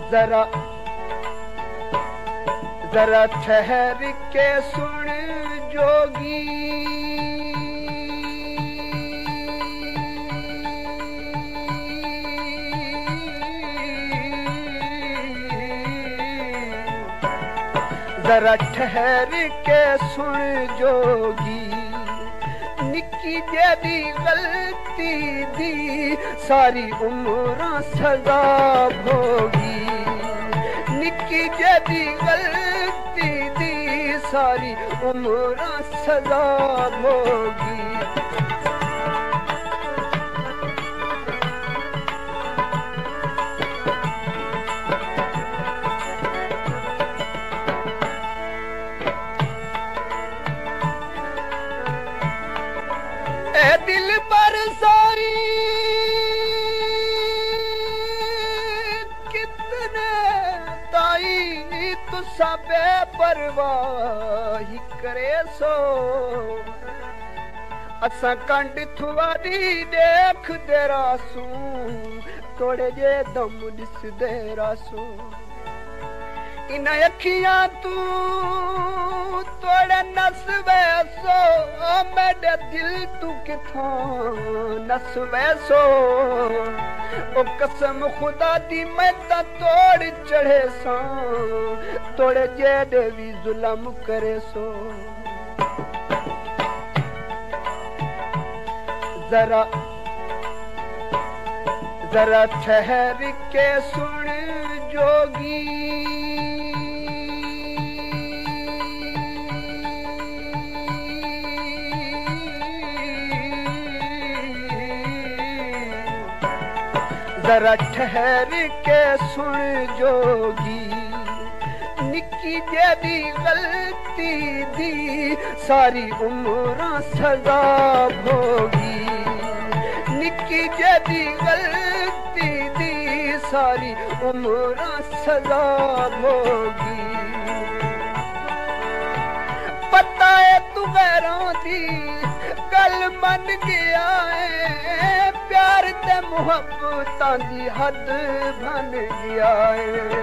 जरा जरा ठहर के सुन जोगी, जरा ठहर के सुन जोगी, निक्की जेदी गलती दी सारी उम्र सजा भोगी, निक्की जेदी गलती दी सारी उम्र सजा भोगी। दिल पर सारी कितने ताई तुसा बेपरवाही करे सो, असा कंड थुआरी देख दे रासू, थोड़े जे दम दिस दे रासू, इन अखियां तू तोड़े नस वैसो, मेरे दिल तू किथों नस वैसो, ओ कसम खुदा दी मैं ता तोड़ चढ़े सा, तोड़े जेड़े भी जुल्म करे सो। जरा जरा ठहर के सुन जोगी, जरा ठहर के सुन जोगी, निक्की जेदी गलती दी सारी उम्र सजा भोगी, निक्की जेदी गलती दी सारी उम्र सजा भोगी। पता है तू गैरों दी गल मन गया है, प्यार ते मुहब्बतां दी हद बन गया है।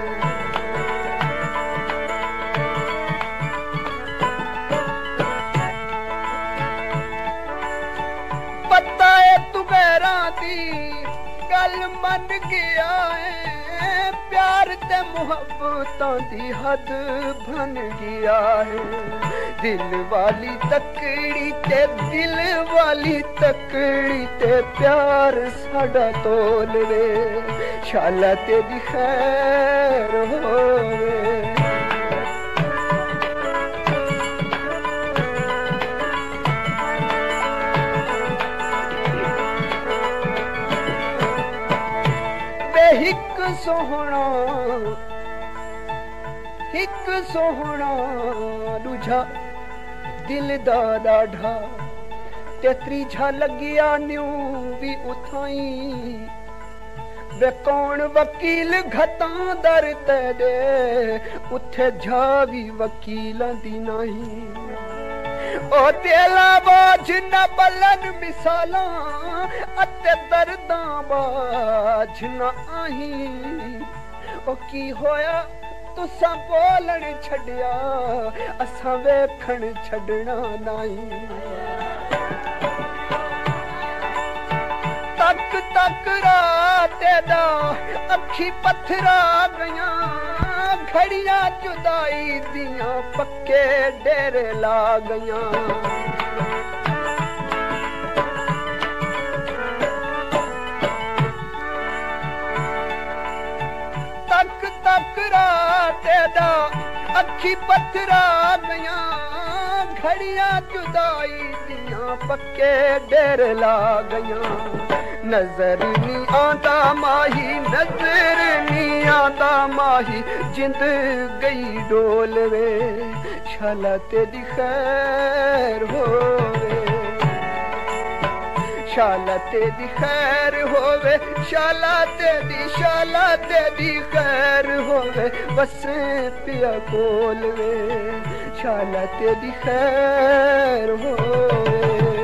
पता है तू गैरां दी गल मन गया है, प्यार ते मुहब्बतां दी हद बन गया है। दिल वाली तकड़ी ते दिल वाली तकड़ी ते प्यार साडा तोल वे, शाला तेरी खैर होवे। हिक सोहना दूजा दिल दा डाढ़ा, ते त्रीजा लगिया न्यू भी उठाई, वे कौन वकील घतां दर ते दे, उथे जा भी वकीलां दी नहीं। ओ तेला बाज न बलन मिसालां, अते दर्दां बाज न आही। ओ की होया तुसा बोलण छड़िया, असा वेखण छड़ना नहीं। तक तक रात दा अखी पत्थरा गया, घड़ियां जुदाई दियां पक्के डेरे ला गया। तक तक रात दा अखी पत्थरा गया, घड़ियां जुदाई दियां पक्के डेरे ला गया। नजर नी आंदा माही, नजर नी आंदा माही, जिंद गई डोल वे, शाला तेरी खैर होवे, शाला तेरी खैर होवे, शाला तेरी खैर होवे, बस पिया कोल वे, शाला तेरी खैर होवे।